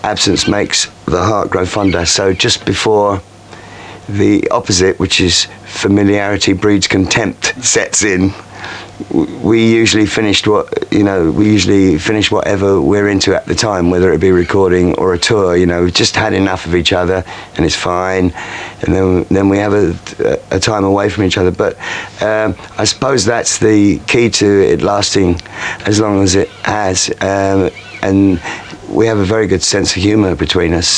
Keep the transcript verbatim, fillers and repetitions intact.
absence makes the heart grow fonder. So just before the opposite, which is familiarity breeds contempt, sets in, we usually finished what you know we usually finish whatever we're into at the time, whether it be recording or a tour. You know, we've just had enough of each other and it's fine, and then then we have a, a time away from each other. But um, I suppose that's the key to it lasting as long as it has, um, and we have a very good sense of humour between us.